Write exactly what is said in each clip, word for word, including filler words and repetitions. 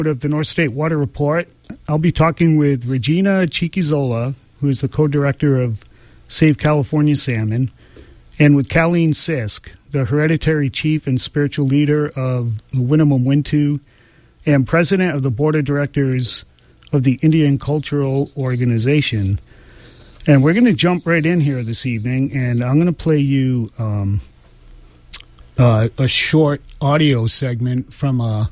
Of the North State Water Report. I'll be talking with Regina Chiquizola, who is the co-director of Save California Salmon, and with Colleen Sisk, the hereditary chief and spiritual leader of the Winnemem Wintu and president of the board of directors of the Indian Cultural Organization. And we're going to jump right in here this evening, and I'm going to play you um, uh, a short audio segment from a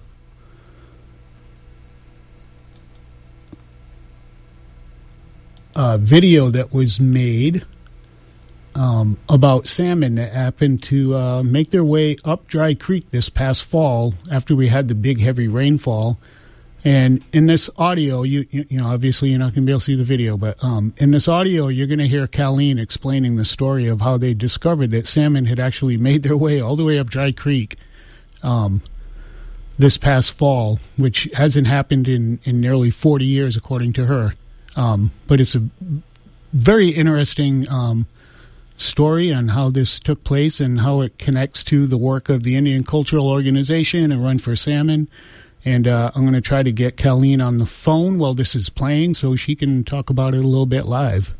Uh, video that was made um, about salmon that happened to uh, make their way up Dry Creek this past fall after we had the big heavy rainfall. And in this audio, you you, you know, obviously you're not going to be able to see the video, but um, in this audio, you're going to hear Colleen explaining the story of how they discovered that salmon had actually made their way all the way up Dry Creek um, this past fall, which hasn't happened in, in nearly forty years, according to her. Um, but it's a very interesting um, story on how this took place and how it connects to the work of the Indian Cultural Organization and Run for Salmon. And uh, I'm going to try to get Colleen on the phone while this is playing so she can talk about it a little bit live.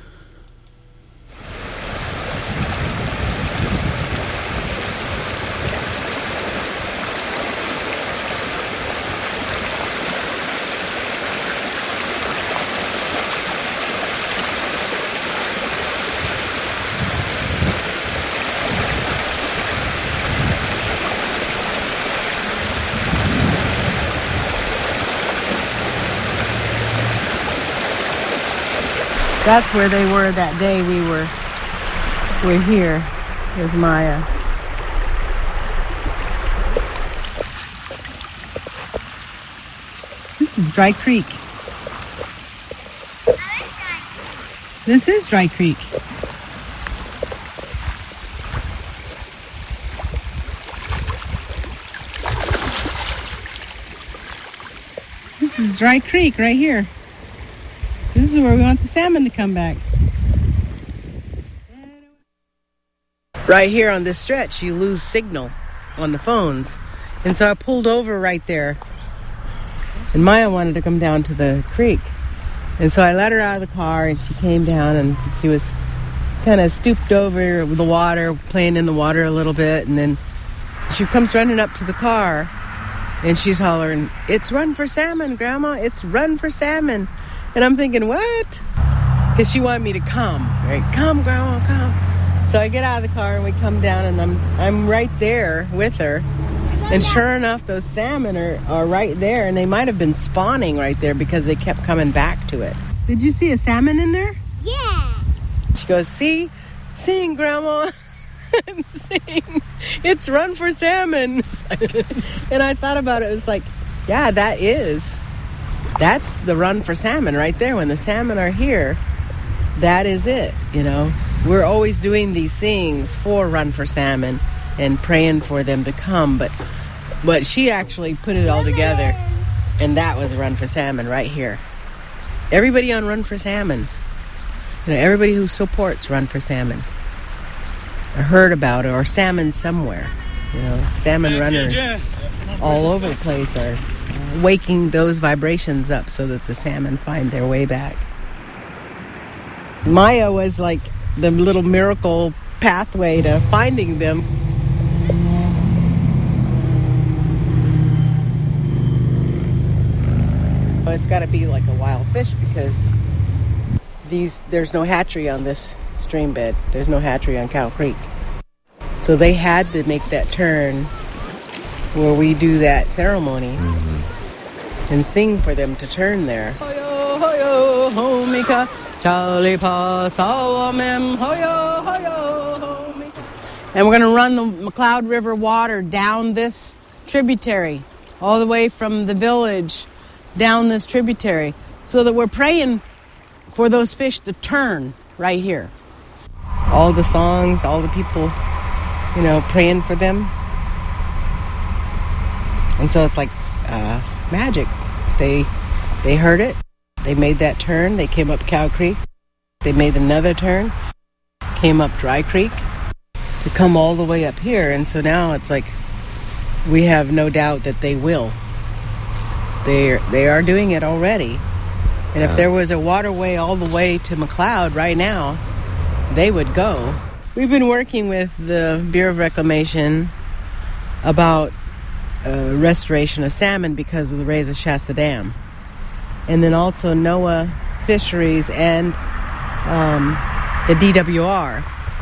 That's where they were that day we were we're here with Maya. This is Dry Creek. This is Dry Creek. This is Dry Creek right here. This is where we want the salmon to come back. Right here on this stretch, you lose signal on the phones. And so I pulled over right there. And Maya wanted to come down to the creek. And so I let her out of the car, and she came down, and she was kind of stooped over with the water, playing in the water a little bit. And then she comes running up to the car, and she's hollering, "It's Run for Salmon, Grandma. It's Run for Salmon." And I'm thinking, what? Because she wanted me to come, right? Come, Grandma, come. So I get out of the car and we come down, and I'm I'm right there with her. And sure enough, those salmon are, are right there, and they might have been spawning right there because they kept coming back to it. Did you see a salmon in there? Yeah. She goes, see? Sing, Grandma. Sing. It's Run for Salmon. And I thought about it. It was like, yeah, that is. That's the Run for Salmon right there. When the salmon are here, that is it, you know. We're always doing these things for Run for Salmon and praying for them to come, but but she actually put it all together, and that was Run for Salmon right here. Everybody on Run for Salmon, you know, everybody who supports Run for Salmon, I heard about it, or Salmon Somewhere, you know, salmon runners all over the place are waking those vibrations up so that the salmon find their way back. Maya was like the little miracle pathway to finding them. It's got to be like a wild fish because these there's no hatchery on this stream bed. There's no hatchery on Cow Creek. So they had to make that turn where we do that ceremony. Mm-hmm. And sing for them to turn there. Hoyo, hoyo, homika, Charlie pa, sawamem, hoyo, hoyo, homika. And we're going to run the McCloud River water down this tributary, all the way from the village down this tributary, so that we're praying for those fish to turn right here. All the songs, all the people, you know, praying for them. And so it's like uh, magic. They they heard it. They made that turn. They came up Cow Creek. They made another turn. Came up Dry Creek to come all the way up here. And so now it's like we have no doubt that they will. They they are doing it already. And if there was a waterway all the way to McLeod right now, they would go. We've been working with the Bureau of Reclamation about uh, restoration of salmon because of the raise of Shasta Dam. And then also NOAA Fisheries and um, the D W R,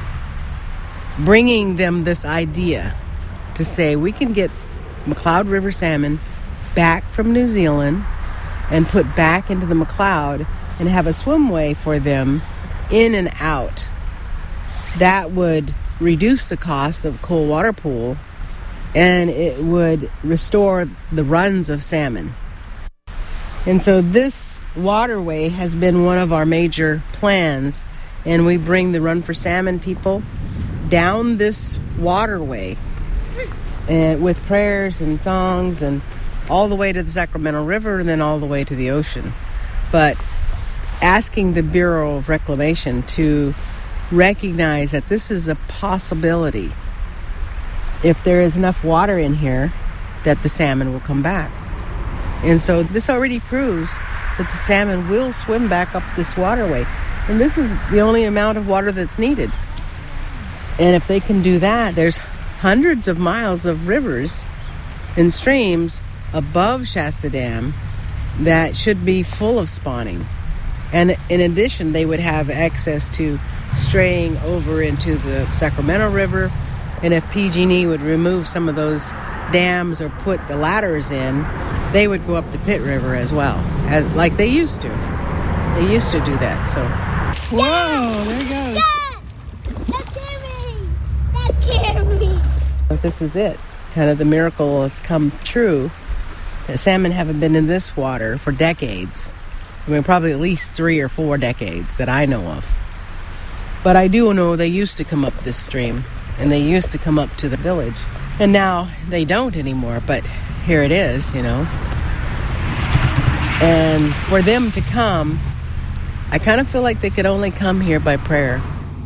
bringing them this idea to say we can get McLeod River salmon back from New Zealand and put back into the McLeod and have a swimway for them in and out. That would reduce the cost of cold water pool, and it would restore the runs of salmon. And so this waterway has been one of our major plans, and we bring the Run for Salmon people down this waterway and with prayers and songs and all the way to the Sacramento River and then all the way to the ocean. But asking the Bureau of Reclamation to recognize that this is a possibility. If there is enough water in here, that the salmon will come back. And so this already proves that the salmon will swim back up this waterway. And this is the only amount of water that's needed. And if they can do that, there's hundreds of miles of rivers and streams above Shasta Dam that should be full of spawning. And in addition, they would have access to straying over into the Sacramento River. And if P G and E would remove some of those dams or put the ladders in, they would go up the Pitt River as well, as like they used to. They used to do that. So, whoa, there it goes. Dad! That scared me! That scared me! But this is it. Kind of the miracle has come true. That salmon haven't been in this water for decades. I mean, probably at least three or four decades that I know of. But I do know they used to come up this stream, and they used to come up to the village. And now they don't anymore, but here it is, you know. And for them to come, I kind of feel like they could only come here by prayer.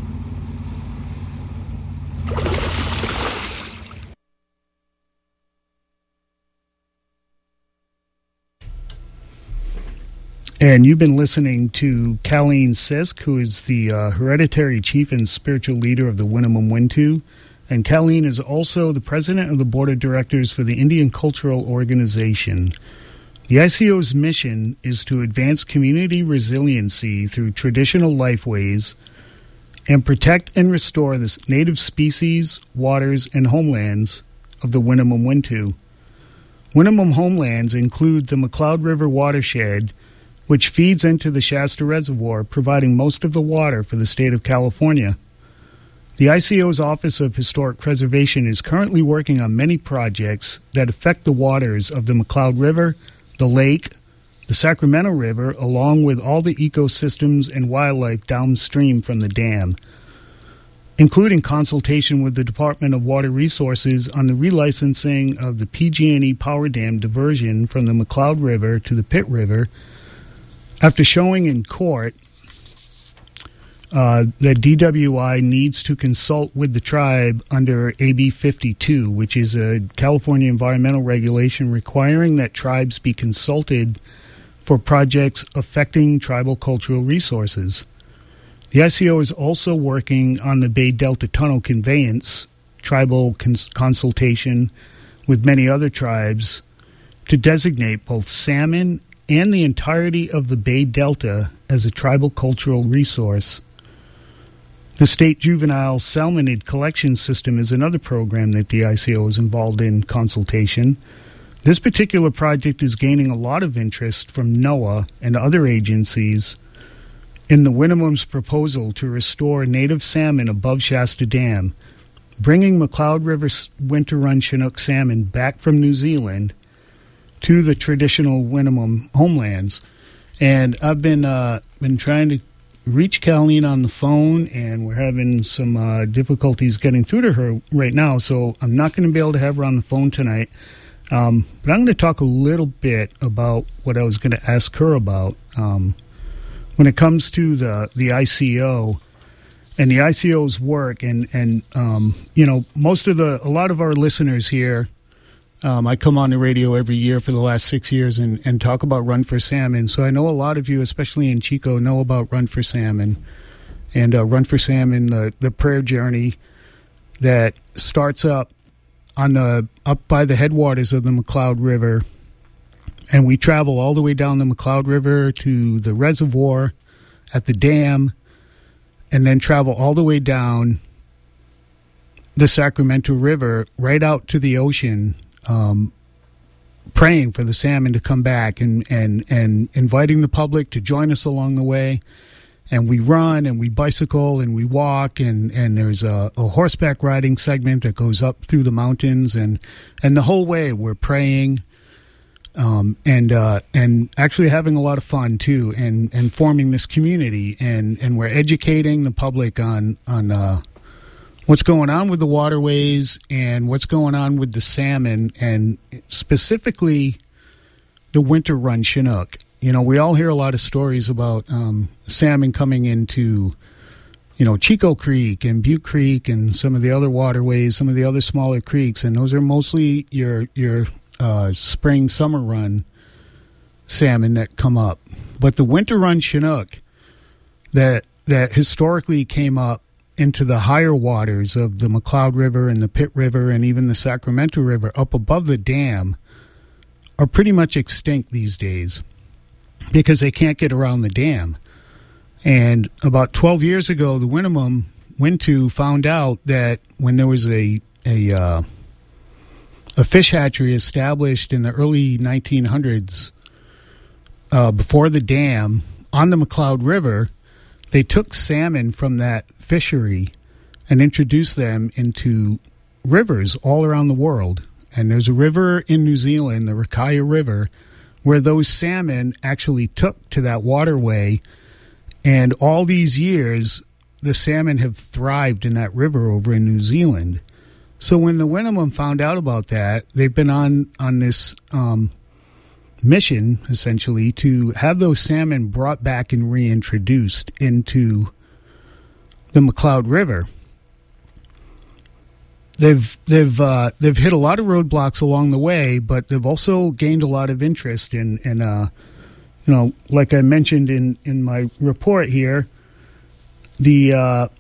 And you've been listening to Colleen Sisk, who is the uh, hereditary chief and spiritual leader of the Winnemem Wintu. And Colleen is also the president of the board of directors for the Indian Cultural Organization. The I C O's mission is to advance community resiliency through traditional lifeways and protect and restore the native species, waters, and homelands of the Winnemem Wintu. Winnemem homelands include the McLeod River watershed, which feeds into the Shasta Reservoir, providing most of the water for the state of California. The I C O's Office of Historic Preservation is currently working on many projects that affect the waters of the McLeod River, the lake, the Sacramento River, along with all the ecosystems and wildlife downstream from the dam, including consultation with the Department of Water Resources on the relicensing of the P G and E Power Dam diversion from the McLeod River to the Pitt River, after showing in court uh, that D W I needs to consult with the tribe under A B fifty-two, which is a California environmental regulation requiring that tribes be consulted for projects affecting tribal cultural resources. The I C O is also working on the Bay Delta Tunnel conveyance, tribal cons- consultation with many other tribes to designate both salmon and the entirety of the Bay Delta as a tribal cultural resource. The State Juvenile Salmonid Collection System is another program that the I C O is involved in consultation. This particular project is gaining a lot of interest from NOAA and other agencies in the Winnemem's proposal to restore native salmon above Shasta Dam, bringing McLeod River winter run Chinook salmon back from New Zealand to the traditional Winnemem homelands. And I've been uh, been trying to reach Colleen on the phone, and we're having some uh, difficulties getting through to her right now, so I'm not going to be able to have her on the phone tonight. Um, but I'm going to talk a little bit about what I was going to ask her about. Um, when it comes to the, the I C O and the I C O's work, and, and um, you know, most of the, a lot of our listeners here Um, I come on the radio every year for the last six years and, and talk about Run for Salmon. So I know a lot of you, especially in Chico, know about Run for Salmon. And uh, Run for Salmon, the, the prayer journey that starts up on the up by the headwaters of the McCloud River. And we travel all the way down the McCloud River to the reservoir at the dam, and then travel all the way down the Sacramento River right out to the ocean, um, praying for the salmon to come back and, and, and inviting the public to join us along the way. And we run and we bicycle and we walk, and, and there's a, a horseback riding segment that goes up through the mountains, and, and the whole way we're praying um, and uh, and actually having a lot of fun too, and, and forming this community, and, and we're educating the public on on uh, what's going on with the waterways and what's going on with the salmon, and specifically the winter run Chinook. You know, we all hear a lot of stories about um, salmon coming into, you know, Chico Creek and Butte Creek and some of the other waterways, some of the other smaller creeks, and those are mostly your your uh, spring, summer run salmon that come up. But the winter run Chinook that that historically came up into the higher waters of the McCloud River and the Pitt River and even the Sacramento River up above the dam are pretty much extinct these days, because they can't get around the dam. And about twelve years ago, the Winnemem Wintu found out that when there was a a, uh, a fish hatchery established in the early nineteen hundreds uh, before the dam on the McCloud River, they took salmon from that fishery and introduced them into rivers all around the world. And there's a river in New Zealand, the Rakaia River, where those salmon actually took to that waterway. And all these years, the salmon have thrived in that river over in New Zealand. So when the Winnemem found out about that, they've been on, on this um, mission, essentially, to have those salmon brought back and reintroduced into the McCloud River. They've they've uh, they've hit a lot of roadblocks along the way, but they've also gained a lot of interest in, in uh, you know, like I mentioned in, in my report here, the uh,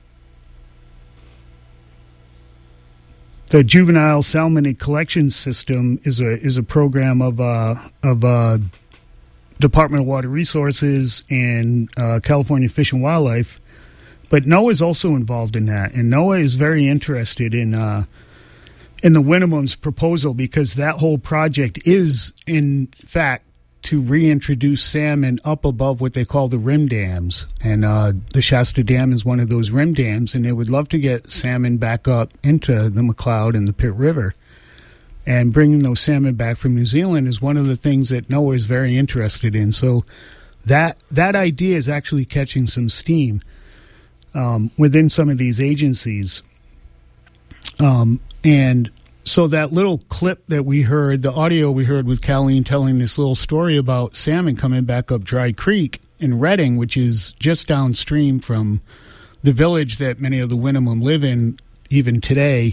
the Juvenile Salmon Collection System is a is a program of uh, of uh, Department of Water Resources and uh, California Fish and Wildlife. But NOAA is also involved in that, and NOAA is very interested in uh, in the Winnemem's proposal, because that whole project is, in fact, to reintroduce salmon up above what they call the rim dams. And uh, the Shasta Dam is one of those rim dams, and they would love to get salmon back up into the McCloud and the Pitt River. And bringing those salmon back from New Zealand is one of the things that NOAA is very interested in. So that that idea is actually catching some steam Um, within some of these agencies. Um, and so that little clip that we heard, the audio we heard with Colleen telling this little story about salmon coming back up Dry Creek in Redding, which is just downstream from the village that many of the Winnemem live in even today,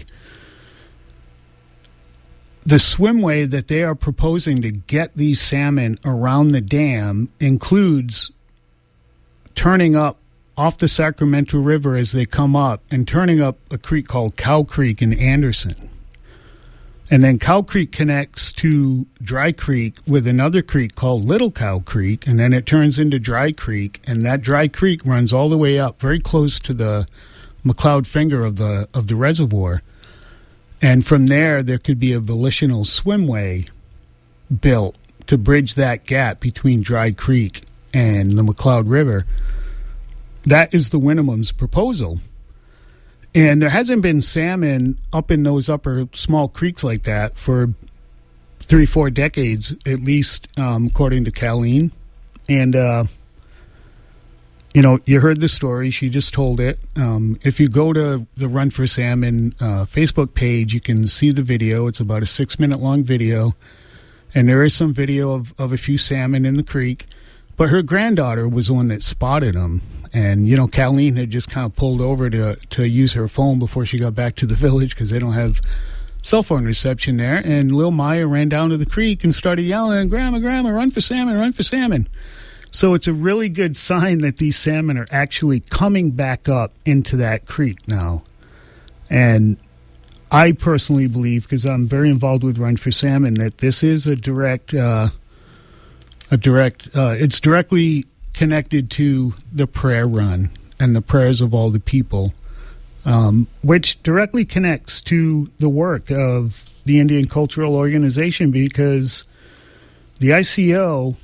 the swimway that they are proposing to get these salmon around the dam includes turning up off the Sacramento River as they come up and turning up a creek called Cow Creek in Anderson. And then Cow Creek connects to Dry Creek with another creek called Little Cow Creek, and then it turns into Dry Creek, and that Dry Creek runs all the way up very close to the McCloud finger of the of the reservoir. And from there, there could be a volitional swimway built to bridge that gap between Dry Creek and the McCloud River. That is the Winnemem's proposal. And there hasn't been salmon up in those upper small creeks like that for three, four decades, at least, um, according to Colleen. And, uh, you know, you heard the story. She just told it. Um, if you go to the Run for Salmon uh, Facebook page, you can see the video. It's about a six-minute long video. And there is some video of, of a few salmon in the creek. But her granddaughter was the one that spotted them. And, you know, Colleen had just kind of pulled over to to use her phone before she got back to the village, because they don't have cell phone reception there, and Lil Maya ran down to the creek and started yelling, "Grandma, Grandma, run for salmon, run for salmon." So it's a really good sign that these salmon are actually coming back up into that creek now. And I personally believe, because I'm very involved with Run for Salmon, that this is a direct, uh, a direct, uh, it's directly connected to the prayer run and the prayers of all the people, um, which directly connects to the work of the Indian Cultural Organization, because the I C O,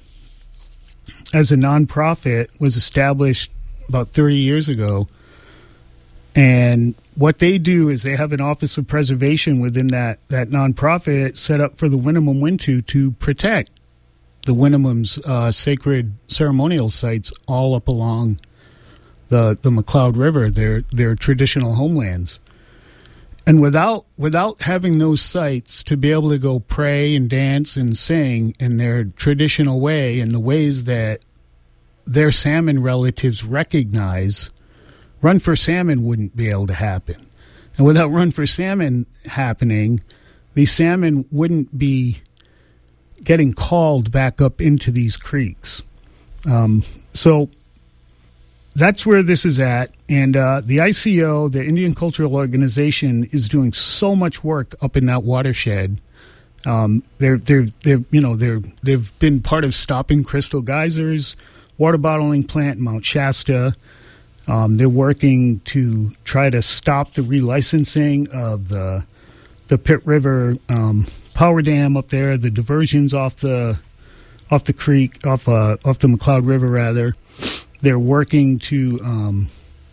as a nonprofit, was established about thirty years ago. And what they do is they have an Office of Preservation within that, that nonprofit set up for the Winnemem Wintu to protect the Winnemem's uh, sacred ceremonial sites all up along the the McCloud River, their their traditional homelands. And without without having those sites to be able to go pray and dance and sing in their traditional way, in the ways that their salmon relatives recognize, Run for Salmon wouldn't be able to happen. And without Run for Salmon happening, these salmon wouldn't be getting called back up into these creeks. Um, so that's where this is at. And uh, the I C O, the Indian Cultural Organization, is doing so much work up in that watershed. Um, they're, they're, they're, you know, they're, they've been part of stopping Crystal Geysers water bottling plant in Mount Shasta. Um, they're working to try to stop the relicensing of the the Pitt River um, power dam up there, the diversions off the off the creek, off uh, off the McCloud River rather. They're working to um,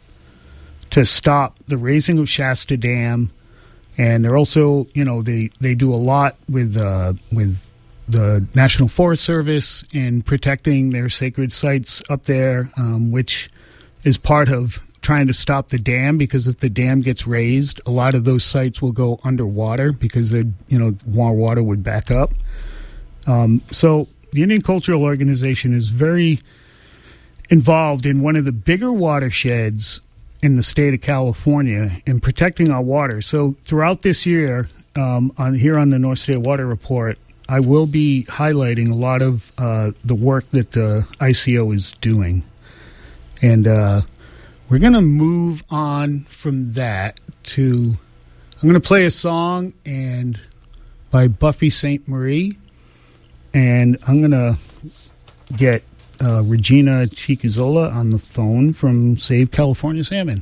to stop the raising of Shasta Dam, and they're also, you know, they, they do a lot with uh, with the National Forest Service in protecting their sacred sites up there, um, which is part of trying to stop the dam, because if the dam gets raised, a lot of those sites will go underwater because they, you know, more water would back up. Um, so the Indian Cultural Organization is very involved in one of the bigger watersheds in the state of California in protecting our water. So throughout this year, um, on here on the North State Water Report, I will be highlighting a lot of uh, the work that the I C O is doing. And uh, we're going to move on from that to, I'm going to play a song and by Buffy Sainte Marie, and I'm going to get uh, Regina Chicazola on the phone from Save California Salmon.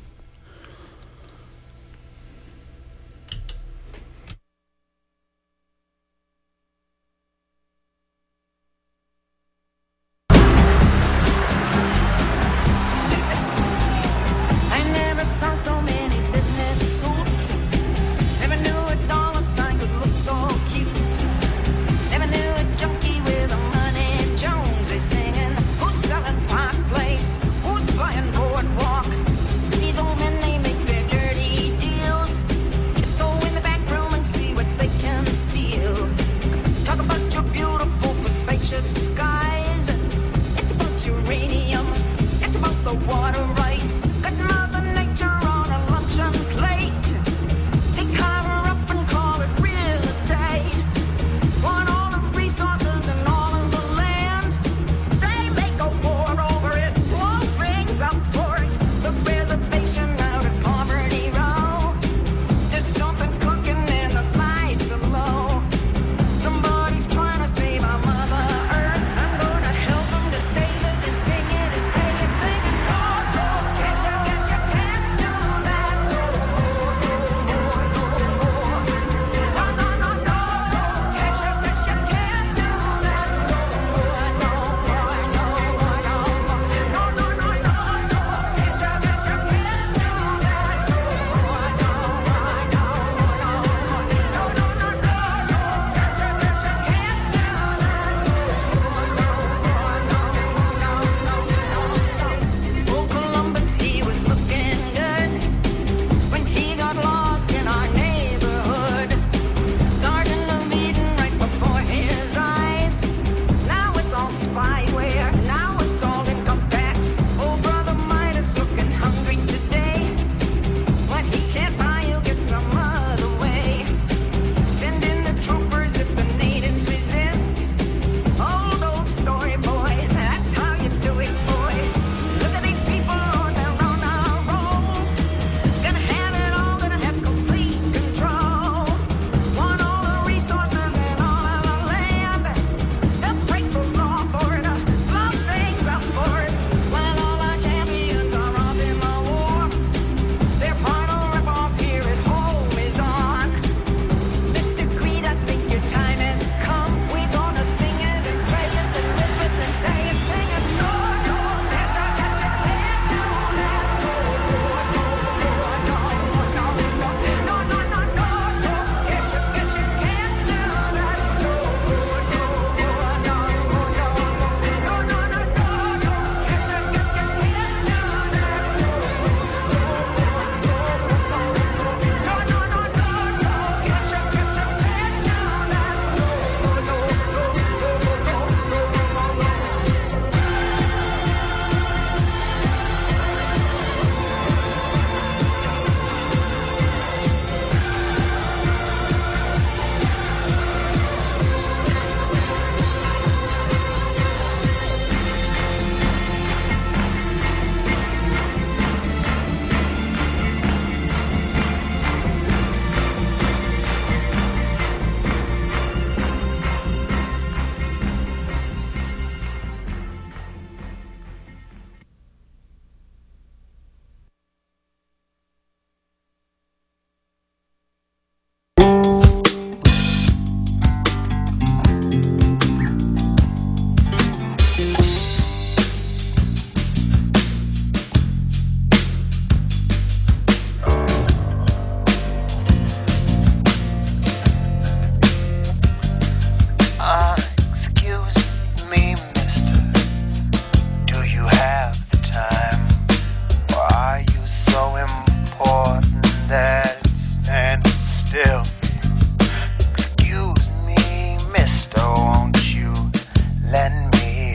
He's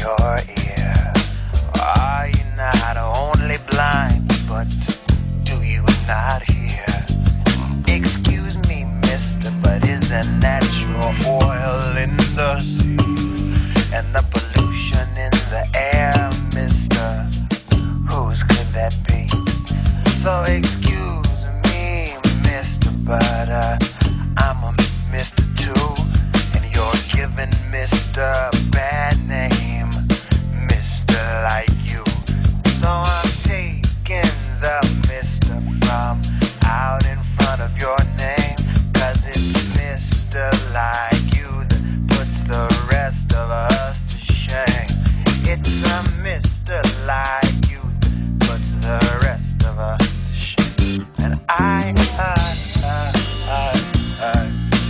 your ear. Are you not only blind, but do you not hear? Excuse me, mister, but isn't that your oil in the sea? And the pollution in the air, mister, whose could that be? So excuse me, mister, but uh, I'm a mister too. And you're giving mister a bad name, mister like you. So I'm taking the mister from out in front of your name, 'cause it's mister like you that puts the rest of us to shame. It's a mister like you that puts the rest of us to shame. And I, I, I, I, I,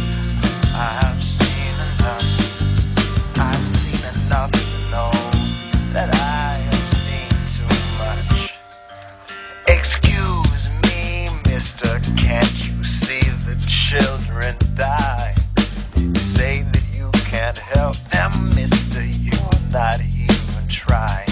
I've seen enough. I've seen enough to know that I have seen too much. Excuse me, mister, can't you see the children die? You say that you can't help them, mister, you're not even trying.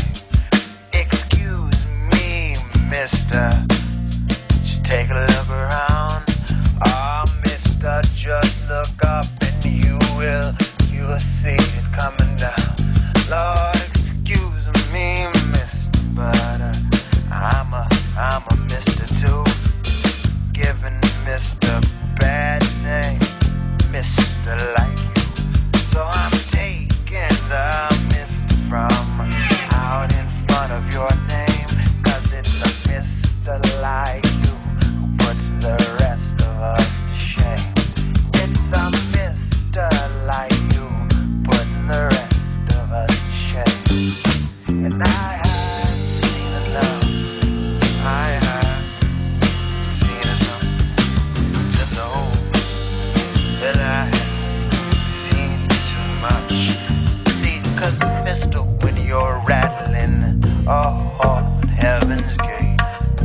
Excuse me, mister, just take a look around. Oh, mister, just look up and you will, you will see it coming down. Lord, excuse me, mister, but uh, I'm a, I'm a mister too. Giving mister bad name, mister like you. So I'm taking the mister from out in front of your name, 'cause it's a mister like you who puts the rest of us to shame. It's a mister like you putting the rest of us to shame. And I have seen enough. I have seen enough to know that I have seen too much. See, 'cause mister, when you're rattling, oh, oh, heaven's gate,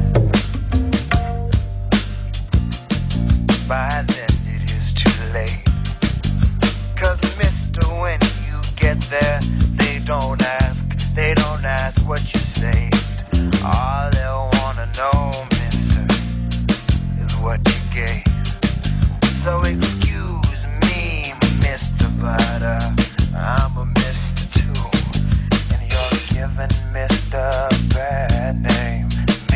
by then it is too late. 'Cause mister, when you get there, they don't ask, they don't ask what you saved. All they'll wanna know, mister, is what you gave. So excuse me, mister, but uh, I'm a mister too. And you're giving mister a bad name,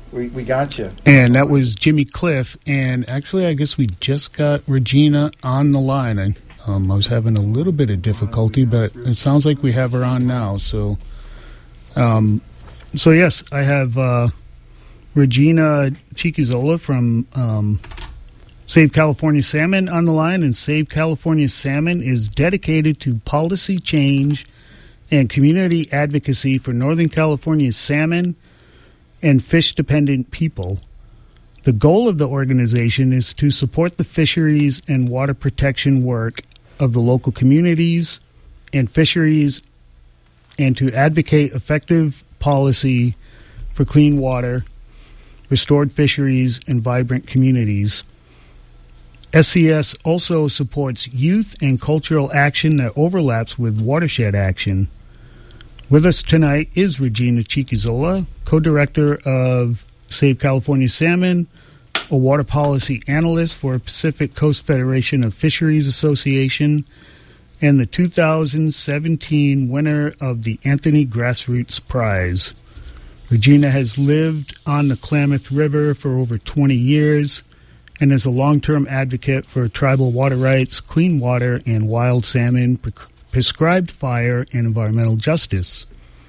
We we got you. And that was Jimmy Cliff. And actually, I guess we just got Regina on the line. I, um, I was having a little bit of difficulty, but it sounds like we have her on now. So, um, so yes, I have uh, Regina Chiquizola from um, Save California Salmon on the line. And Save California Salmon is dedicated to policy change and community advocacy for Northern California's salmon and fish-dependent people. The goal of the organization is to support the fisheries and water protection work of the local communities and fisheries and to advocate effective policy for clean water, restored fisheries, and vibrant communities. S C S also supports youth and cultural action that overlaps with watershed action. With us tonight is Regina Chiquizola, co-director of Save California Salmon, a water policy analyst for Pacific Coast Federation of Fisheries Association, and the two thousand seventeen winner of the Anthony Grassroots Prize. Regina has lived on the Klamath River for over twenty years and is a long-term advocate for tribal water rights, clean water, and wild salmon, pre- prescribed fire, and environmental justice.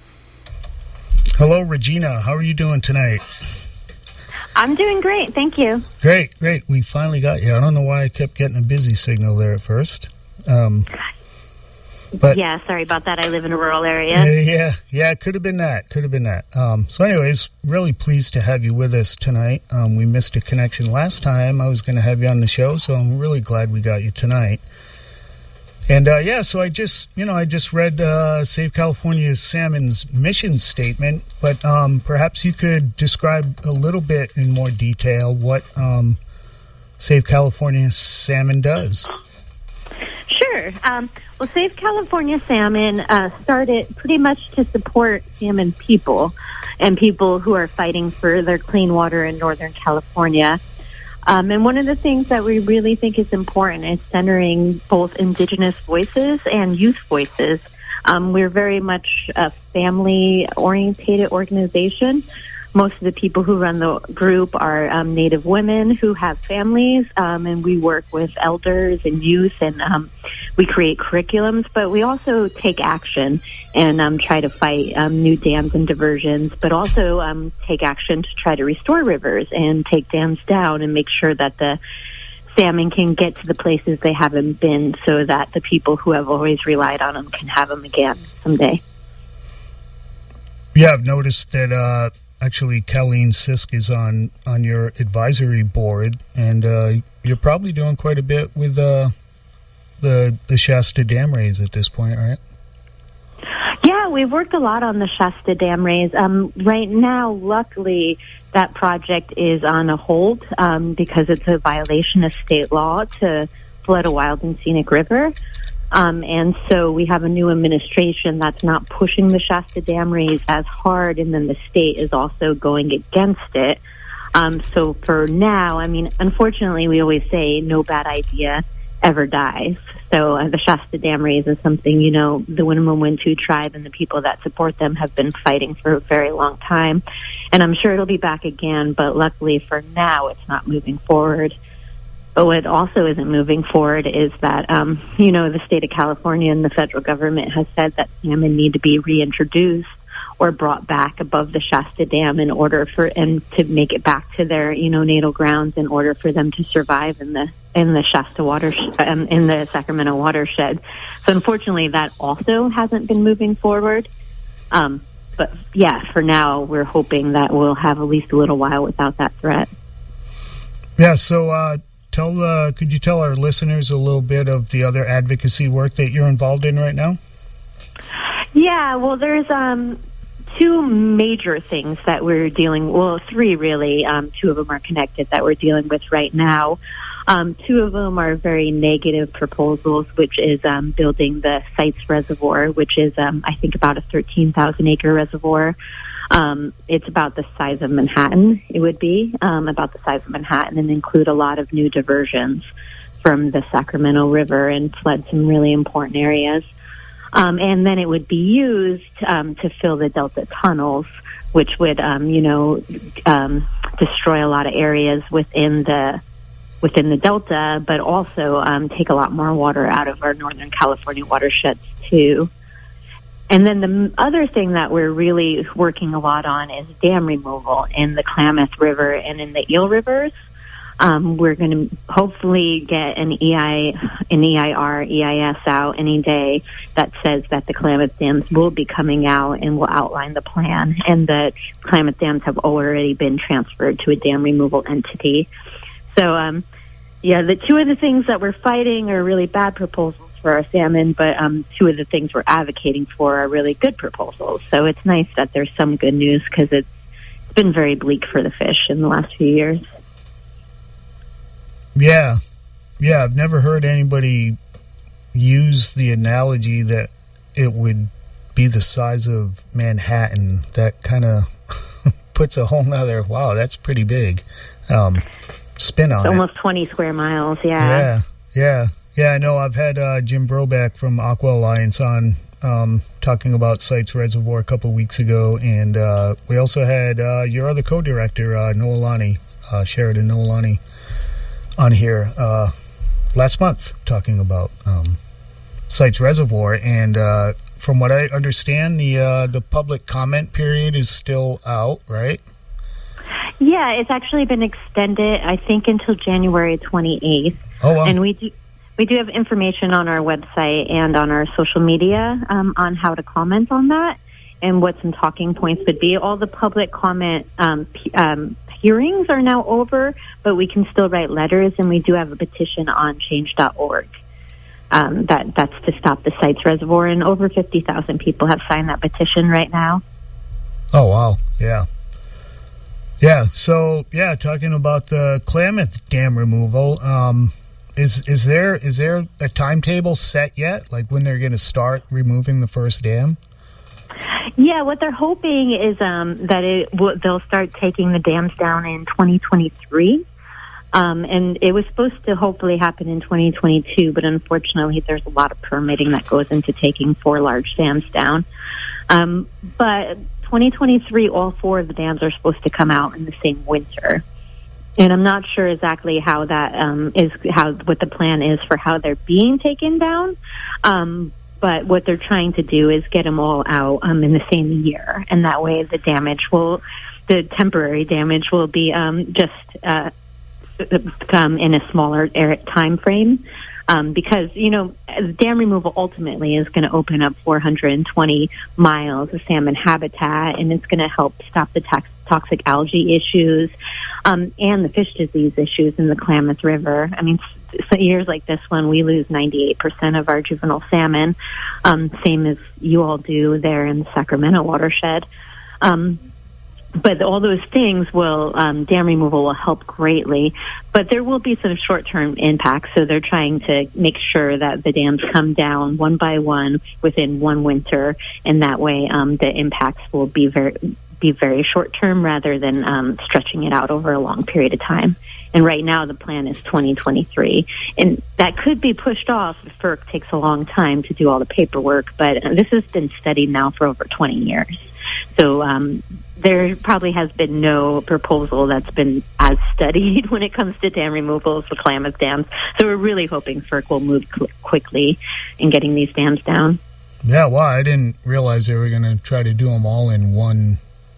Hello, Regina. How are you doing tonight? I'm doing great. Thank you. Great, great. We finally got you. I don't know why I kept getting a busy signal there at first. Um, but yeah, sorry about that. I live in a rural area. Yeah, yeah, yeah. It could have been that. Could have been that. Um, so anyways, really pleased to have you with us tonight. Um, we missed a connection last time. I was going to have you on the show, so I'm really glad we got you tonight. And, uh, yeah, so I just, you know, I just read uh, Save California Salmon's mission statement, but um, perhaps you could describe a little bit in more detail what um, Save California Salmon does. Sure. Um, well, Save California Salmon uh, started pretty much to support salmon people and people who are fighting for their clean water in Northern California. Um, and one of the things that we really think is important is centering both Indigenous voices and youth voices. Um, we're very much a family-oriented organization. Most of the people who run the group are um, Native women who have families, um, and we work with elders and youth, and um, we create curriculums, but we also take action and um, try to fight um, new dams and diversions, but also um, take action to try to restore rivers and take dams down and make sure that the salmon can get to the places they haven't been so that the people who have always relied on them can have them again someday. Yeah, I've noticed that uh, actually Colleen Sisk is on, on your advisory board, and uh, you're probably doing quite a bit with uh, the, the Shasta Dam raise at this point, right? Yeah, we've worked a lot on the Shasta Dam raise. Um, right now, luckily, that project is on a hold um, because it's a violation of state law to flood a wild and scenic river. Um, and so we have a new administration that's not pushing the Shasta Dam raise as hard, and then the state is also going against it. Um, so for now, I mean, unfortunately, we always say no bad idea ever dies. So uh, the Shasta Dam raise is something, you know, the Winnemem Wintu tribe and the people that support them have been fighting for a very long time. And I'm sure it'll be back again, but luckily for now, it's not moving forward. But what also isn't moving forward is that, um, you know, the state of California and the federal government has said that salmon need to be reintroduced or brought back above the Shasta Dam in order for, and to make it back to their, you know, natal grounds in order for them to survive in the in the Shasta water, um, in the Sacramento watershed. So unfortunately, that also hasn't been moving forward. Um, but yeah, for now, we're hoping that we'll have at least a little while without that threat. Yeah. So, uh, tell, uh, could you tell our listeners a little bit of the other advocacy work that you're involved in right now? Yeah. Well, there's um. two major things that we're dealing, well, three really. Um, two of them are connected that we're dealing with right now. Um, two of them are very negative proposals, which is um, building the Sites Reservoir, which is, um, I think, about a thirteen thousand acre reservoir. Um, it's about the size of Manhattan, it would be, um, about the size of Manhattan, and include a lot of new diversions from the Sacramento River and flood some really important areas. Um, and then it would be used um, to fill the Delta tunnels which would, um, you know, um, destroy a lot of areas within the within the Delta, but also um, take a lot more water out of our Northern California watersheds too. And then the m- other thing that we're really working a lot on is dam removal in the Klamath River and in the Eel Rivers. Um, we're going to hopefully get an E I, an E I R, E I S out any day that says that the Klamath dams will be coming out and will outline the plan. And the Klamath dams have already been transferred to a dam removal entity. So, um, yeah, the two of the things that we're fighting are really bad proposals for our salmon, but um, two of the things we're advocating for are really good proposals. So it's nice that there's some good news because it's, it's been very bleak for the fish in the last few years. Yeah, yeah, I've never heard anybody use the analogy that it would be the size of Manhattan. That kind of puts a whole nother, wow, that's pretty big, um, spin on it's it. Almost twenty square miles, yeah. Yeah, yeah, yeah, I know. I've had uh, Jim Broback from Aqua Alliance on um, talking about Sites Reservoir a couple of weeks ago, and uh, we also had uh, your other co-director, uh, Noelani, uh, Sheridan Noelani, on here uh, last month talking about um, Sites Reservoir, and uh, from what I understand, the uh, the public comment period is still out, right? Yeah, it's actually been extended, I think, until January twenty-eighth. Oh, wow. And we do we do have information on our website and on our social media um, on how to comment on that and what some talking points would be. All the public comment um, p- um hearings are now over, but we can still write letters, and we do have a petition on change dot org. Um, that that's to stop the Sites Reservoir, and over fifty thousand people have signed that petition right now. Oh, wow. Yeah. Yeah. So, yeah, talking about the Klamath Dam removal, um, is is there is there a timetable set yet, like when they're going to start removing the first dam? Yeah, what they're hoping is um, that it w- they'll start taking the dams down in twenty twenty-three. Um, and it was supposed to hopefully happen in twenty twenty-two, but unfortunately there's a lot of permitting that goes into taking four large dams down. Um, but twenty twenty-three, all four of the dams are supposed to come out in the same winter. And I'm not sure exactly how that um, is, how what the plan is for how they're being taken down. Um, But what they're trying to do is get them all out um, in the same year, and that way the damage will, the temporary damage will be um, just uh, come in a smaller time frame. Um, because, you know, dam removal ultimately is going to open up four hundred twenty miles of salmon habitat, and it's going to help stop the tox- toxic algae issues um, and the fish disease issues in the Klamath River. I mean, so years like this one, we lose ninety-eight percent of our juvenile salmon, um, same as you all do there in the Sacramento watershed. Um, but all those things will, um, dam removal will help greatly, but there will be some short-term impacts. So they're trying to make sure that the dams come down one by one within one winter, and that way um, the impacts will be very be very short-term rather than um, stretching it out over a long period of time. And right now the plan is twenty twenty-three. And that could be pushed off if FERC takes a long time to do all the paperwork. But this has been studied now for over twenty years. So um, there probably has been no proposal that's been as studied when it comes to dam removals for Klamath dams. So we're really hoping FERC will move cl- quickly in getting these dams down. Yeah, well, I didn't realize they were going to try to do them all in one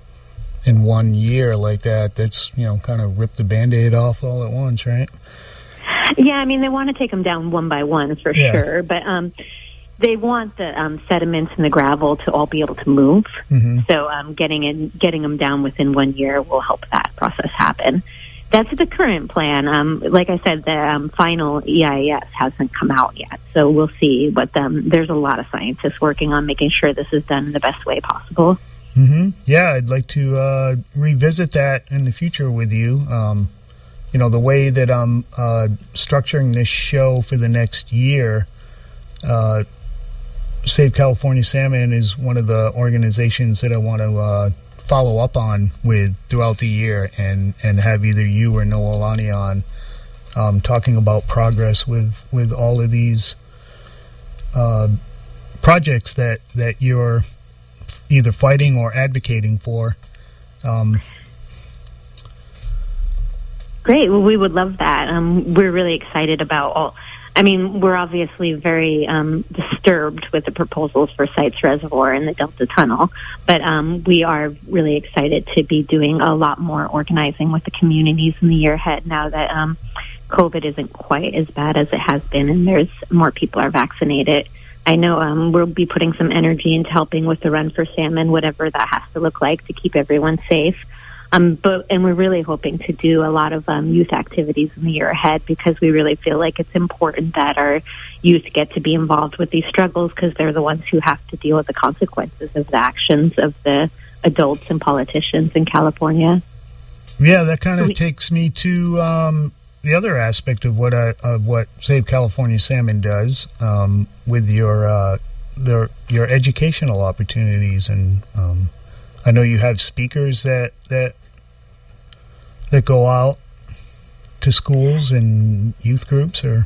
in one year like that. That's, you know, kind of rip the Band-Aid off all at once, right? Yeah, I mean, they want to take them down one by one for yeah. sure, but um, they want the um, sediments and the gravel to all be able to move. Mm-hmm. So um, getting in, getting them down within one year will help that process happen. That's the current plan. Um, like I said, the um, final E I S hasn't come out yet, so we'll see. But um, there's a lot of scientists working on making sure this is done in the best way possible. Mm-hmm. Yeah, I'd like to uh, revisit that in the future with you. Um, you know, the way that I'm uh, structuring this show for the next year, uh, Save California Salmon is one of the organizations that I want to uh, follow up on with throughout the year, and, and have either you or Noelani on um, talking about progress with, with all of these uh, projects that, that you're either fighting or advocating for. Um, Great. Well, we would love that. Um, we're really excited about all. I mean, we're obviously very um, disturbed with the proposals for Sites Reservoir and the Delta Tunnel, but um, we are really excited to be doing a lot more organizing with the communities in the year ahead now that um, COVID isn't quite as bad as it has been and there's more people are vaccinated. I know um, we'll be putting some energy into helping with the Run for Salmon, whatever that has to look like to keep everyone safe. Um, but and we're really hoping to do a lot of um, youth activities in the year ahead because we really feel like it's important that our youth get to be involved with these struggles because they're the ones who have to deal with the consequences of the actions of the adults and politicians in California. Yeah, that kind of we, takes me to um, the other aspect of what I, of what Save California Salmon does um, with your uh, their, your educational opportunities, and um, I know you have speakers that that. that go out to schools and youth groups, or?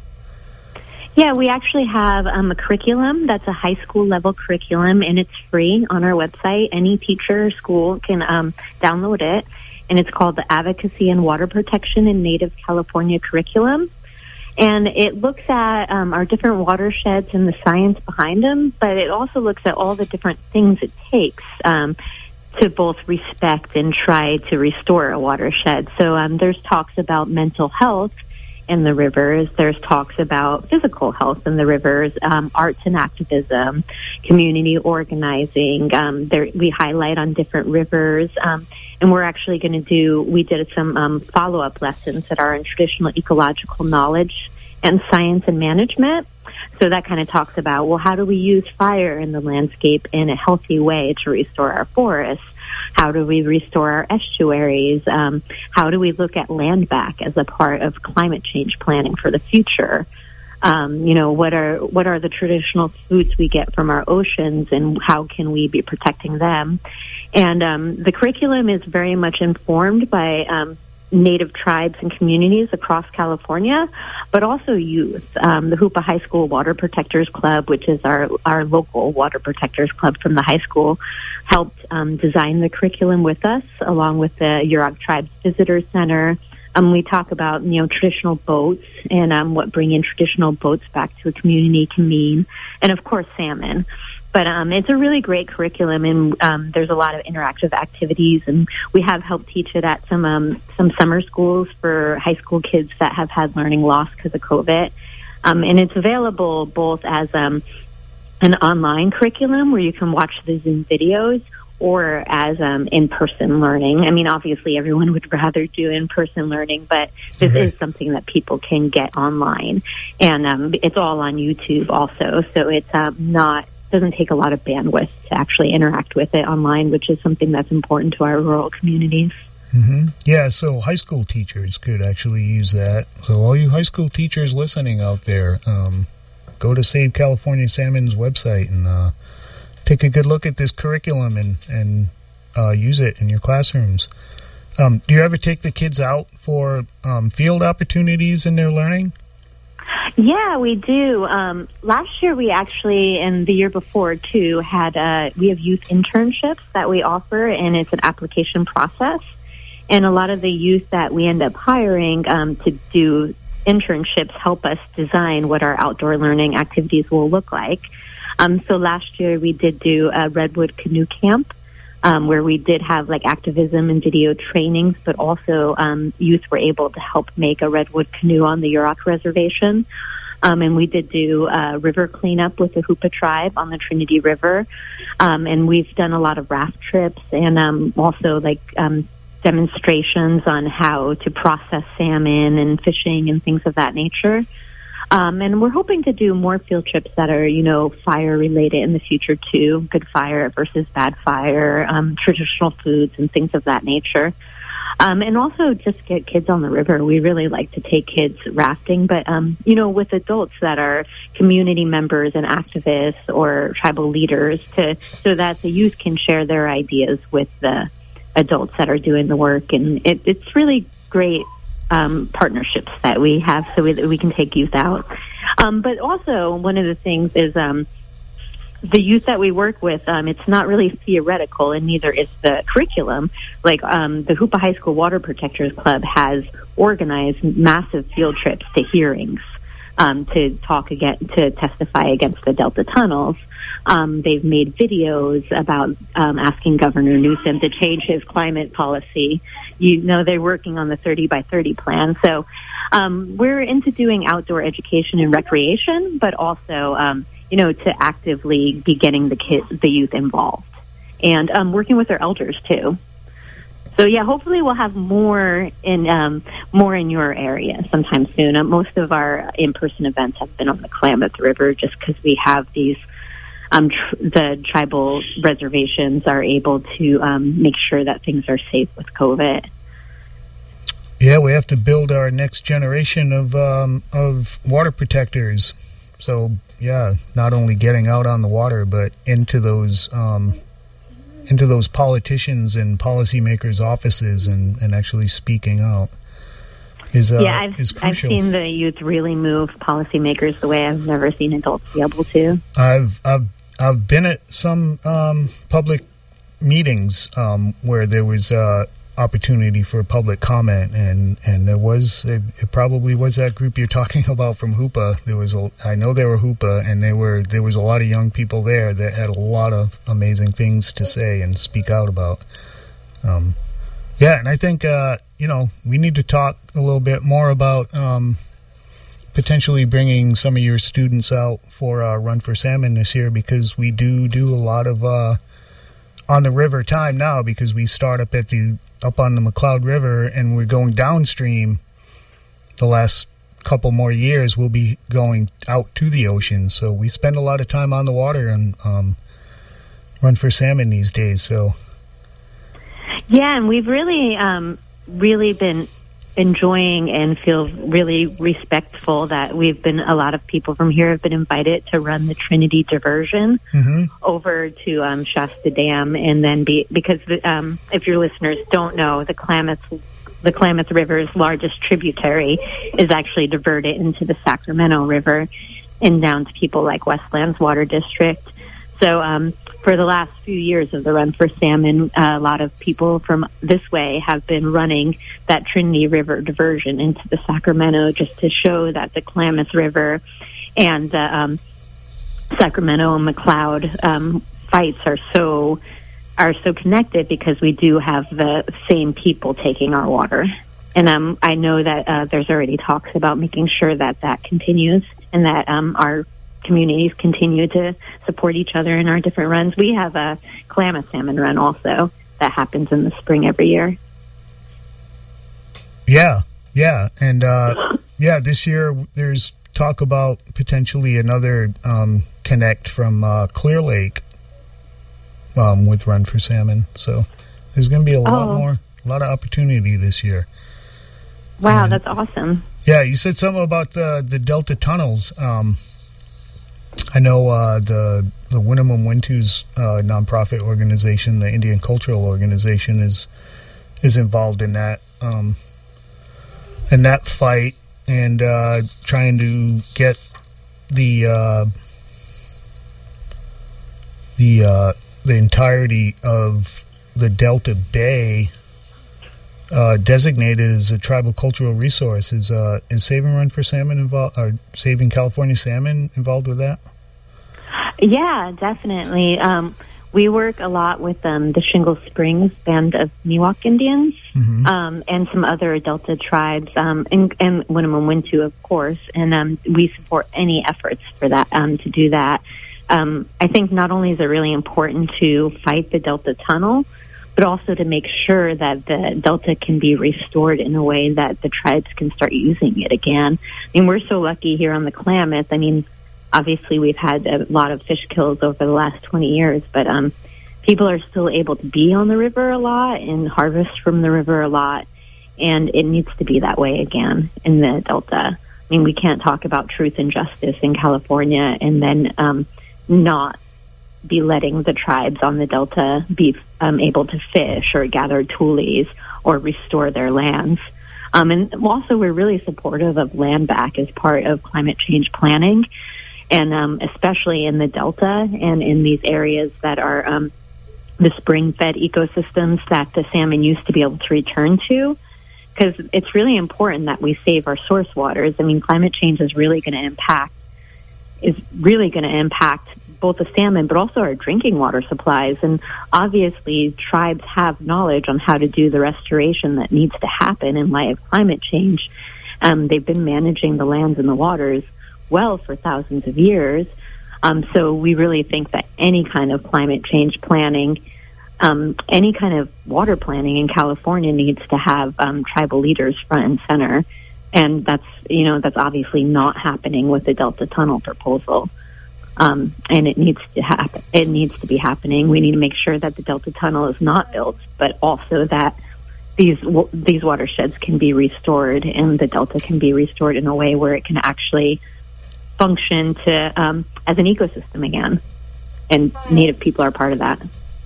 Yeah, we actually have um, a curriculum that's a high school level curriculum, and it's free on our website. Any teacher or school can um, download it, and it's called the Advocacy and Water Protection in Native California Curriculum. And it looks at um, our different watersheds and the science behind them, but it also looks at all the different things it takes um, to both respect and try to restore a watershed. So um, there's talks about mental health in the rivers. There's talks about physical health in the rivers, um, arts and activism, community organizing. Um, there, we highlight on different rivers. Um, and we're actually going to do, we did some um, follow-up lessons that are in traditional ecological knowledge and science and management. So that kind of talks about, well, how do we use fire in the landscape in a healthy way to restore our forests? How do we restore our estuaries? Um, how do we look at land back as a part of climate change planning for the future? Um, you know, what are what are the traditional foods we get from our oceans, and how can we be protecting them? And um, the curriculum is very much informed by um, Native tribes and communities across California, but also youth. Um, the Hoopa High School Water Protectors Club, which is our, our local water protectors club from the high school, helped um, design the curriculum with us, along with the Yurok Tribes Visitor Center. Um, we talk about, you know, traditional boats and um, what bringing traditional boats back to a community can mean, and of course salmon. But um, it's a really great curriculum, and um, there's a lot of interactive activities, and we have helped teach it at some um, some summer schools for high school kids that have had learning loss because of COVID. Um, and it's available both as um, an online curriculum where you can watch the Zoom videos, or as um, in-person learning. I mean, obviously everyone would rather do in-person learning, but this okay. is something that people can get online. And um, it's all on YouTube also, so it's um, not... doesn't take a lot of bandwidth to actually interact with it online, which is something that's important to our rural communities. Mm-hmm. Yeah, so high school teachers could actually use that. So all you high school teachers listening out there, um, go to Save California Salmon's website and uh, take a good look at this curriculum and, and uh, use it in your classrooms. Um, do you ever take the kids out for um, field opportunities in their learning? Yeah, we do. Um, last year, we actually, and the year before too, had uh, we have youth internships that we offer, and it's an application process. And a lot of the youth that we end up hiring um, to do internships help us design what our outdoor learning activities will look like. Um, so last year, we did do a Redwood Canoe Camp, Um, where we did have like activism and video trainings, but also um, youth were able to help make a redwood canoe on the Yurok Reservation. Um, and we did do uh, river cleanup with the Hoopa tribe on the Trinity River. Um, and we've done a lot of raft trips and um, also like um, demonstrations on how to process salmon and fishing and things of that nature. Um, and we're hoping to do more field trips that are, you know, fire related in the future too. Good fire versus bad fire, um, traditional foods and things of that nature. Um, and also just get kids on the river. We really like to take kids rafting, but, um, you know, with adults that are community members and activists or tribal leaders to, so that the youth can share their ideas with the adults that are doing the work. And it, it's really great. Um, partnerships that we have so we, that we can take youth out. Um, but also one of the things is um, the youth that we work with, um, it's not really theoretical, and neither is the curriculum. Like um, the Hoopa High School Water Protectors Club has organized massive field trips to hearings um, to talk again, to testify against the Delta tunnels. Um, they've made videos about um, asking Governor Newsom to change his climate policy. You know, they're working on the thirty by thirty plan. So um, we're into doing outdoor education and recreation, but also, um, you know, to actively be getting the kids, the youth involved, and um, working with their elders too. So yeah, hopefully we'll have more in um, more in your area sometime soon. Uh, most of our in-person events have been on the Klamath River, just because we have these. Um, tr- the tribal reservations are able to um, make sure that things are safe with COVID. Yeah, we have to build our next generation of um, of water protectors. So yeah, not only getting out on the water, but into those um, into those politicians and policymakers' offices, and, and actually speaking out is uh, yeah. I've is crucial. I've seen the youth really move policymakers the way I've never seen adults be able to. I've I've I've been at some um, public meetings um, where there was uh, opportunity for public comment, and, and there was it, it probably was that group you're talking about from Hoopa. There was a, I know there were Hoopa, and there were there was a lot of young people there that had a lot of amazing things to say and speak out about. Um, yeah, and I think uh, you know we need to talk a little bit more about. Um, potentially bringing some of your students out for uh, Run for Salmon this year, because we do do a lot of uh, on the river time now, because we start up at the up on the McLeod River and we're going downstream. The last couple more years we'll be going out to the ocean, so we spend a lot of time on the water and um, Run for Salmon these days. So yeah, and we've really um, really been enjoying and feel really respectful that we've been, a lot of people from here have been invited to run the Trinity diversion mm-hmm. over to um, Shasta Dam, and then be, because um, if your listeners don't know, the Klamath, the Klamath River's largest tributary is actually diverted into the Sacramento River and down to people like Westlands Water District. So um, for the last few years of the Run for Salmon, uh, a lot of people from this way have been running that Trinity River diversion into the Sacramento, just to show that the Klamath River and the um, Sacramento and McLeod um, fights are so are so connected, because we do have the same people taking our water. And um, I know that uh, there's already talks about making sure that that continues, and that um, our communities continue to support each other in our different runs. We have a Klamath Salmon Run also that happens in the spring every year. Yeah, yeah. And uh, yeah, this year there's talk about potentially another um, connect from uh, Clear Lake um, with Run for Salmon. So there's going to be a lot oh. more, a lot of opportunity this year. Wow, and, that's awesome. Yeah, you said something about the, the Delta tunnels. Um I know uh, the the Winnemem Wintus uh, nonprofit organization, the Indian Cultural Organization, is is involved in that um, in that fight, and uh, trying to get the uh, the uh, the entirety of the Delta Bay uh, designated as a tribal cultural resource. Is uh, is Saving Run for Salmon involved? Or Saving California Salmon involved with that? Yeah, definitely. Um, we work a lot with um, the Shingle Springs Band of Miwok Indians, mm-hmm. um, and some other Delta tribes, um, and, and Winnemem Wintu, of course. And um, we support any efforts for that um, to do that. Um, I think not only is it really important to fight the Delta Tunnel, but also to make sure that the Delta can be restored in a way that the tribes can start using it again. I mean, we're so lucky here on the Klamath. I mean, obviously we've had a lot of fish kills over the last twenty years, but um, people are still able to be on the river a lot and harvest from the river a lot, and it needs to be that way again in the Delta. I mean, we can't talk about truth and justice in California and then um, not be letting the tribes on the Delta be um, able to fish or gather tules or restore their lands. Um, and also, we're really supportive of land back as part of climate change planning. And um, especially in the Delta and in these areas that are um, the spring-fed ecosystems that the salmon used to be able to return to, because it's really important that we save our source waters. I mean, climate change is really going to impact is really going to impact both the salmon, but also our drinking water supplies. And obviously, tribes have knowledge on how to do the restoration that needs to happen in light of climate change. Um, they've been managing the lands and the waters well for thousands of years. Um, so we really think that any kind of climate change planning, um, any kind of water planning in California needs to have um, tribal leaders front and center. And that's, you know, that's obviously not happening with the Delta Tunnel proposal. Um, and it needs to happen. It needs to be happening. We need to make sure that the Delta Tunnel is not built, but also that these these watersheds can be restored and the Delta can be restored in a way where it can actually function to um, as an ecosystem again. And Native people are part of that.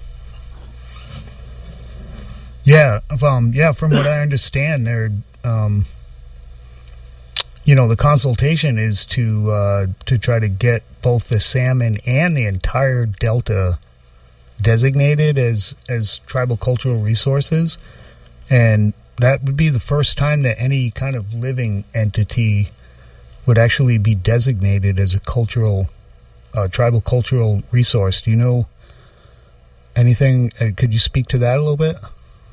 Yeah, um, yeah. From what I understand, they're. Um You know, the consultation is to uh, to try to get both the salmon and the entire delta designated as as tribal cultural resources, and that would be the first time that any kind of living entity would actually be designated as a cultural uh, tribal cultural resource. Do you know anything? Uh, could you speak to that a little bit?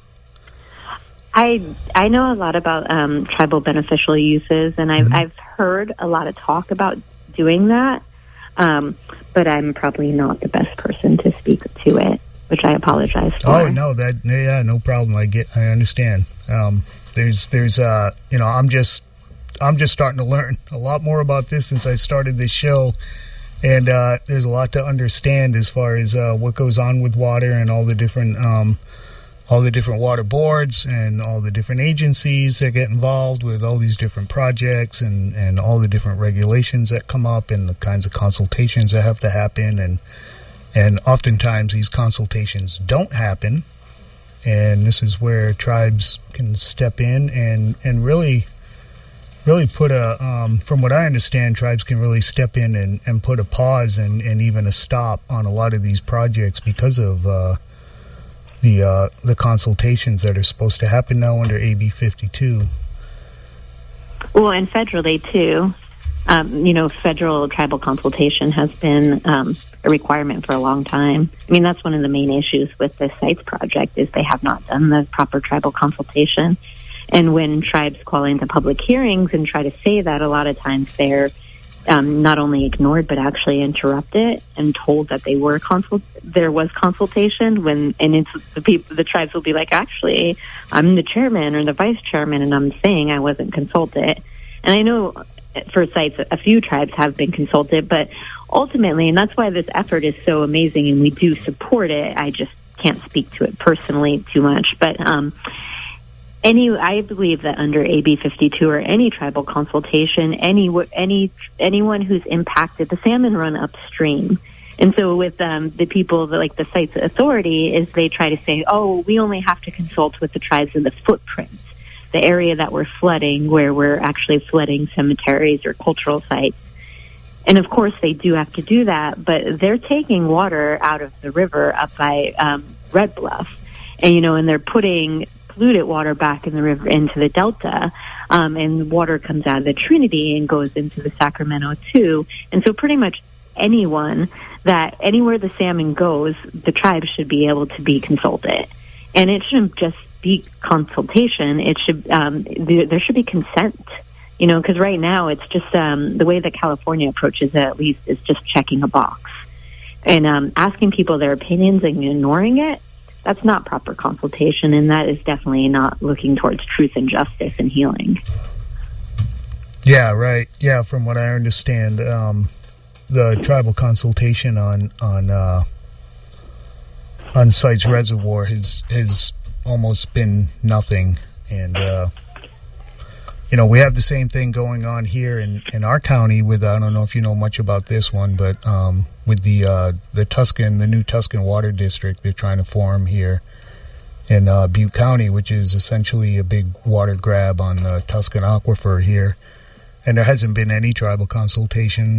I I know a lot about um, tribal beneficial uses, and I've mm-hmm. I've heard a lot of talk about doing that, um, but I'm probably not the best person to speak to it, which I apologize for. Oh no, that yeah, no problem. I get, I understand. Um, there's there's uh you know I'm just I'm just starting to learn a lot more about this since I started this show, and uh, there's a lot to understand as far as uh, what goes on with water and all the different. Um, all the different water boards and all the different agencies that get involved with all these different projects and, and all the different regulations that come up and the kinds of consultations that have to happen. And and oftentimes these consultations don't happen. And this is where tribes can step in and, and really, really put a, um, from what I understand, tribes can really step in and, and put a pause and, and even a stop on a lot of these projects because of, uh, the uh, the consultations that are supposed to happen now under A B fifty-two. Well, and federally, too. Um, you know, federal tribal consultation has been um, a requirement for a long time. I mean, that's one of the main issues with the SITES project is they have not done the proper tribal consultation. And when tribes call into public hearings and try to say that, a lot of times they're Um, not only ignored but actually interrupted and told that they were consult there was consultation when and it's the people the tribes will be like, actually I'm the chairman or the vice chairman and I'm saying I wasn't consulted. And I know for sites a few tribes have been consulted, but ultimately, and that's why this effort is so amazing and we do support it. I just can't speak to it personally too much, but um Any, I believe that under A B fifty-two or any tribal consultation, any any anyone who's impacted the salmon run upstream, and so with um, the people that, like the site's authority, is they try to say, oh, we only have to consult with the tribes in the footprints, the area that we're flooding, where we're actually flooding cemeteries or cultural sites. And of course, they do have to do that, but they're taking water out of the river up by um, Red Bluff, and you know, and they're putting polluted water back in the river into the Delta, um, and water comes out of the Trinity and goes into the Sacramento too. And so pretty much anyone that anywhere the salmon goes, the tribe should be able to be consulted. And it shouldn't just be consultation. It should um, there should be consent. You know, because right now it's just um, the way that California approaches it, at least, is just checking a box and um, asking people their opinions and ignoring it. That's not proper consultation, and that is definitely not looking towards truth and justice and healing. Yeah, right. Yeah, from what I understand, um, the tribal consultation on on uh, on Sites Reservoir has has almost been nothing, and uh, you know, we have the same thing going on here in, in our county with, I don't know if you know much about this one, but um, with the uh, the Tuscan, the new Tuscan Water District they're trying to form here in uh, Butte County, which is essentially a big water grab on the Tuscan Aquifer here. And there hasn't been any tribal consultation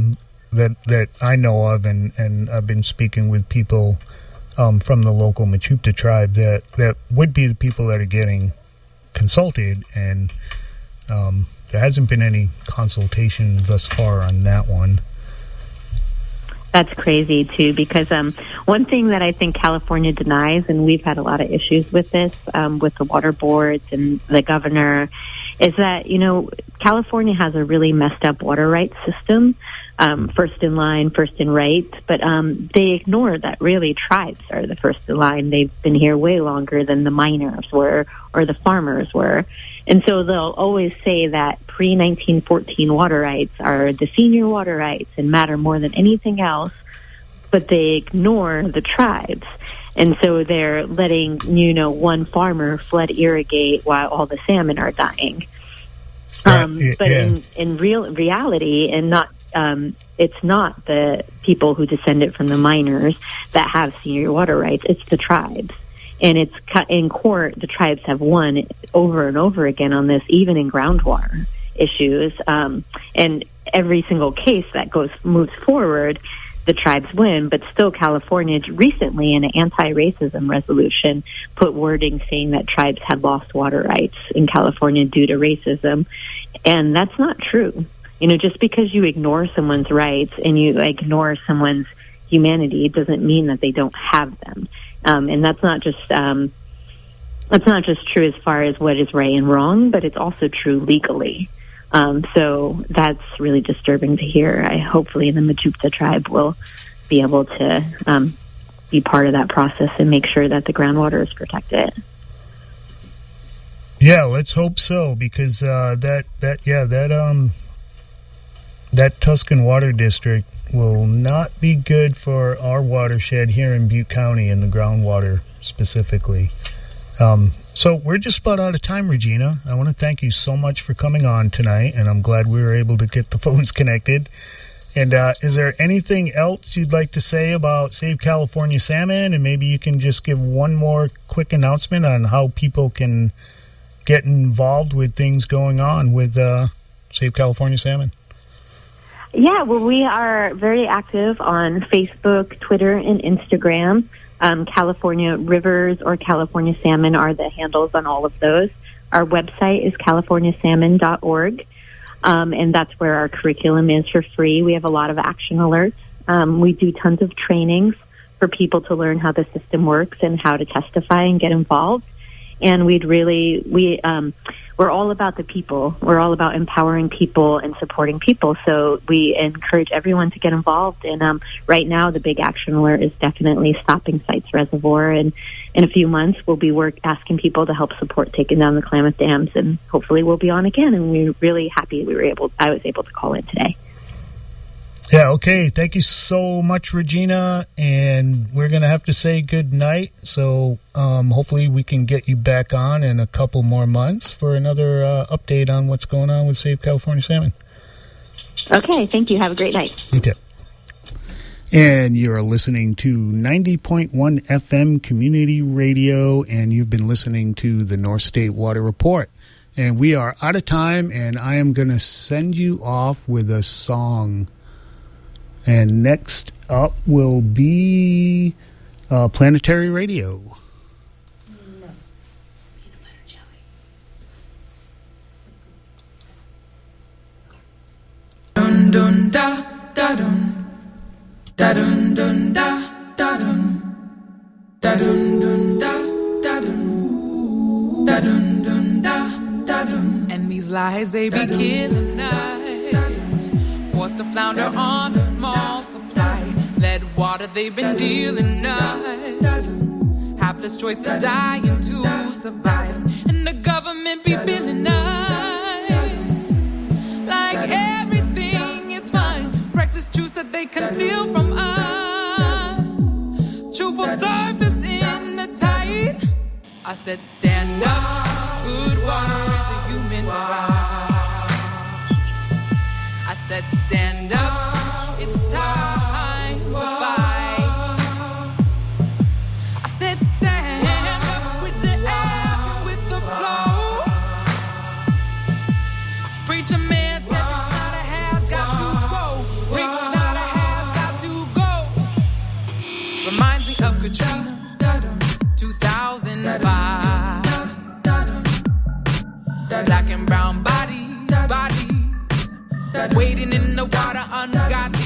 that that I know of, and, and I've been speaking with people um, from the local Mechoopda tribe that, that would be the people that are getting consulted, and um, there hasn't been any consultation thus far on that one. That's crazy, too, because um, one thing that I think California denies, and we've had a lot of issues with this, um, with the water boards and the governor, is that, you know, California has a really messed up water rights system, um, first in line, first in right, but um, they ignore that really tribes are the first in line. They've been here way longer than the miners were or the farmers were. And so they'll always say that pre nineteen fourteen water rights are the senior water rights and matter more than anything else, but they ignore the tribes. And so they're letting, you know, one farmer flood irrigate while all the salmon are dying. Um, yeah, but yeah. in, in real reality, and not, um, it's not the people who descended from the miners that have senior water rights. It's the tribes. And it's cut in court. The tribes have won over and over again on this, even in groundwater issues. Um, and every single case that goes moves forward, the tribes win. But still, California recently, in an anti-racism resolution, put wording saying that tribes had lost water rights in California due to racism, and that's not true. You know, just because you ignore someone's rights and you ignore someone's humanity doesn't mean that they don't have them. Um, and that's not just um, that's not just true as far as what is right and wrong, but it's also true legally. Um, so that's really disturbing to hear. I hopefully the Mechoopda tribe will be able to um, be part of that process and make sure that the groundwater is protected. Yeah, let's hope so, because uh, that that yeah that um that Tuscan Water District will not be good for our watershed here in Butte County and the groundwater specifically. Um, so we're just about out of time, Regina. I want to thank you so much for coming on tonight, and I'm glad we were able to get the phones connected. And uh, is there anything else you'd like to say about Save California Salmon? And maybe you can just give one more quick announcement on how people can get involved with things going on with uh, Save California Salmon. Yeah, well, we are very active on Facebook, Twitter, and Instagram. Um, California Rivers or California Salmon are the handles on all of those. Our website is california salmon dot org, um, and that's where our curriculum is for free. We have a lot of action alerts. Um, we do tons of trainings for people to learn how the system works and how to testify and get involved. And we'd really, we, um, we're all about the people. We're all about empowering people and supporting people. So we encourage everyone to get involved. And um, right now, the big action alert is definitely stopping Sites Reservoir. And in a few months, we'll be work asking people to help support taking down the Klamath dams. And hopefully, we'll be on again. And we're really happy we were able. I was able to call in today. Yeah, okay. Thank you so much, Regina. And we're going to have to say good night. So um, hopefully we can get you back on in a couple more months for another uh, update on what's going on with Save California Salmon. Okay, thank you. Have a great night. You too. And you're listening to ninety point one F M Community Radio, and you've been listening to the North State Water Report. And we are out of time, and I am going to send you off with a song. And next up will be uh, Planetary Radio. No. Peanut butter jelly. Dun dun da da dun. Da dun dun da da dun. Da dun dun da da dun. Da dun dun da da dun. And these lies they be killing us. Forced to flounder on a small supply. Lead water they've been dealing us. Hapless choices dying to survive. And the government be billing us like everything is fine. Reckless truths that they conceal from us. Truthful surface in the tide. I said stand up. Good water is a human right. I said stand up, it's time to fight. I said stand up with the ebb, with the flow. Preacher man said it's not a has got to go. Rick's not a Black and brown bodies, bodies, waiting in the water, ungodly.